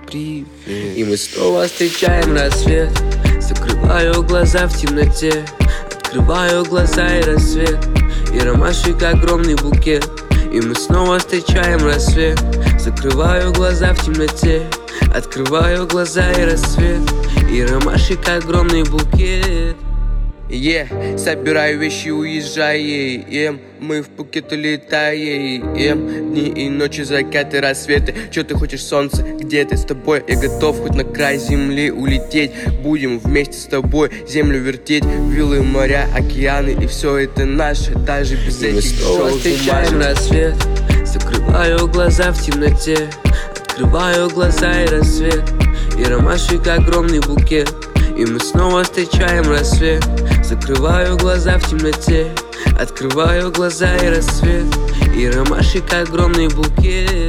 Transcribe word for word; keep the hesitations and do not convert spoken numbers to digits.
привет. И мы снова встречаем рассвет. Закрываю глаза в темноте, открываю глаза и рассвет. И ромашек огромный букет. И мы снова встречаем рассвет. Закрываю глаза в темноте, открываю глаза и рассвет. И ромашек огромный букет. Yeah, собираю вещи, уезжаем. Мы в Пхукет улетаем. Дни и ночи, закаты, рассветы. Чё ты хочешь, солнце? Где ты? С тобой я готов хоть на край земли улететь. Будем вместе с тобой землю вертеть. Виллы, моря, океаны, и все это наше. Даже без этих шоу встречаем рассвет. Закрываю глаза в темноте, открываю глаза и рассвет. И ромашек огромный букет. И мы снова встречаем рассвет. Закрываю глаза в темноте, открываю глаза и рассвет. И ромашек огромный букет.